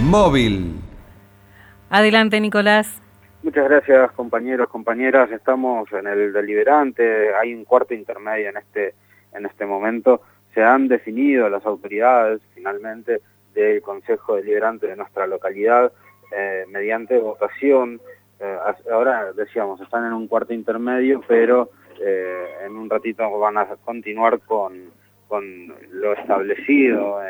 móvil. Adelante, Nicolás. Muchas gracias, compañeros, compañeras. Estamos en el deliberante, hay un cuarto intermedio en este momento. Se han definido las autoridades, finalmente, del Consejo Deliberante de nuestra localidad, mediante votación. Ahora, decíamos, están en un cuarto intermedio, pero en un ratito van a continuar con lo establecido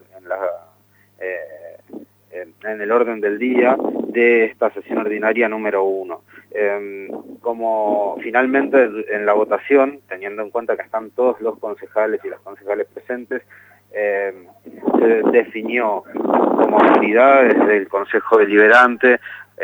en el orden del día de esta sesión ordinaria número 1. Como finalmente en la votación, teniendo en cuenta que están todos los concejales y las concejales presentes, se definió como autoridades del Consejo Deliberante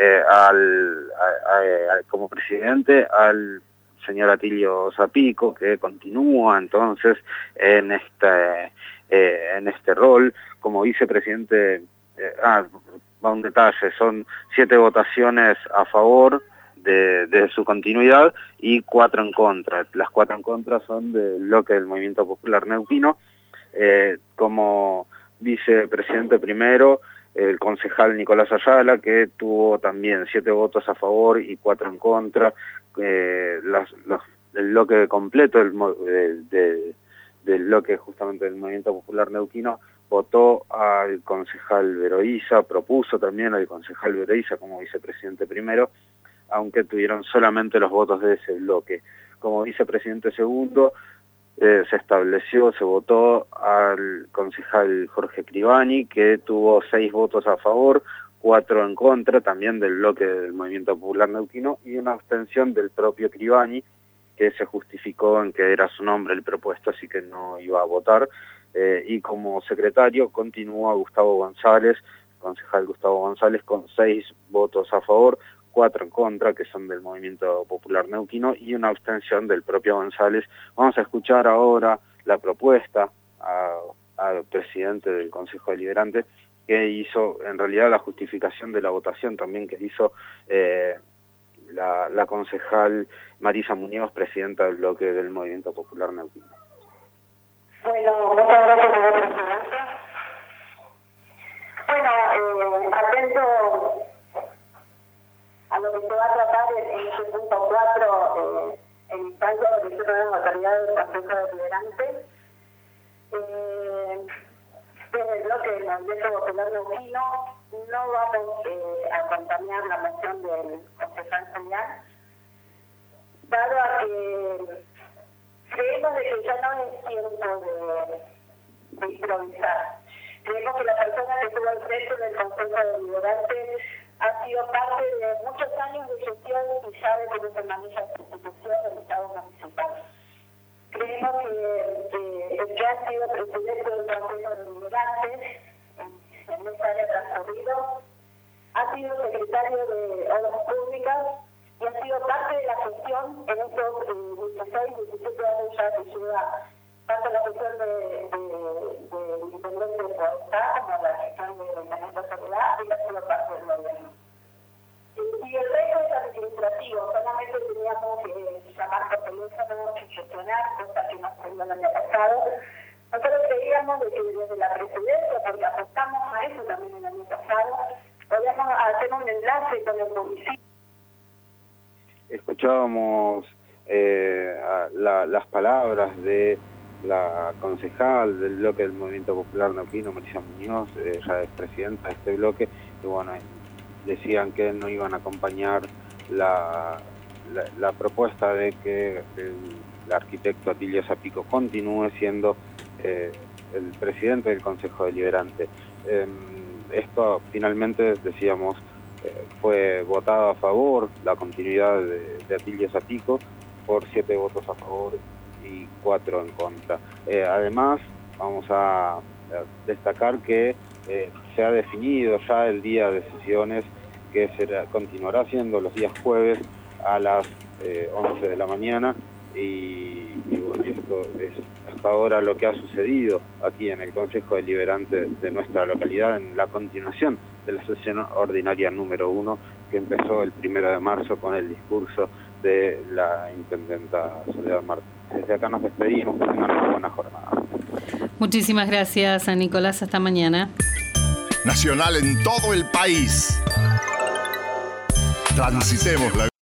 como presidente al señor Atilio Zapico, que continúa entonces en este rol como vicepresidente. Va un detalle, son 7 votaciones a favor de su continuidad y 4 en contra. Las 4 en contra son del bloque del Movimiento Popular Neuquino. Como vicepresidente primero, el concejal Nicolás Ayala, que tuvo también 7 votos a favor y 4 en contra. El bloque completo del bloque justamente del Movimiento Popular Neuquino votó al concejal Veroiza, propuso también al concejal Veroiza como vicepresidente primero, aunque tuvieron solamente los votos de ese bloque. Como vicepresidente segundo se votó al concejal Jorge Cribani, que tuvo 6 votos a favor, 4 en contra, también del bloque del Movimiento Popular Neuquino, y una abstención del propio Cribani, que se justificó en que era su nombre el propuesto, así que no iba a votar. Y como secretario continúa Gustavo González, concejal Gustavo González, con 6 votos a favor, 4 en contra, que son del Movimiento Popular Neuquino, y una abstención del propio González. Vamos a escuchar ahora la propuesta al presidente del Consejo Deliberante, que hizo en realidad la justificación de la votación también que hizo la concejal Marisa Muñoz, presidenta del bloque del Movimiento Popular Neuquino. Bueno, muchas gracias, señor presidente. Bueno, atento a lo que se va a tratar en este punto 4, en instancia de elección de las autoridades del Consejo Deliberante, desde el bloque del Movimiento Popular Neuquino no vamos a acompañar la moción del concejal Soñar, dado a que creemos de que ya no es tiempo de improvisar. Creemos que la persona que estuvo al frente del Consejo Deliberante ha sido parte de muchos años de gestión y sabe cómo se maneja la institución del Estado municipal. Creemos que el que ha sido presidente del Consejo Deliberante en esta área transcurrido ha sido secretario de Obras Públicas y ha sido parte de la gestión en estos 16, 17 años ya que lleva tanto la gestión de intendente de Bogotá como la gestión de Ayuntamiento de Soledad, y ha sido parte del gobierno. Y el resto es administrativo, solamente teníamos que llamar por teléfono y gestionar, cosa que no ocurrió el año pasado. Nosotros creíamos de que desde la presidencia, porque apostamos a eso también el año pasado, podíamos hacer un enlace con el municipio. Escuchábamos las palabras de la concejal del bloque del Movimiento Popular Neuquino, Marisa Muñoz, ella es presidenta de este bloque, y bueno, decían que no iban a acompañar la propuesta de que el arquitecto Atilio Zapico continúe siendo el presidente del Consejo Deliberante. Esto finalmente, decíamos, fue votado a favor, la continuidad de Atilio Zapico, por 7 votos a favor y 4 en contra. Además, vamos a destacar que se ha definido ya el día de sesiones, que continuará siendo los días jueves a las 11 de la mañana, y bueno, esto es hasta ahora lo que ha sucedido aquí en el Consejo Deliberante de nuestra localidad en la continuación de la sesión ordinaria número 1, que empezó el 1 de marzo con el discurso de la intendenta Soledad Martínez. Desde acá nos despedimos, que tengan una buena jornada. Muchísimas gracias a Nicolás, hasta mañana. nacional en todo el país. Transitemos la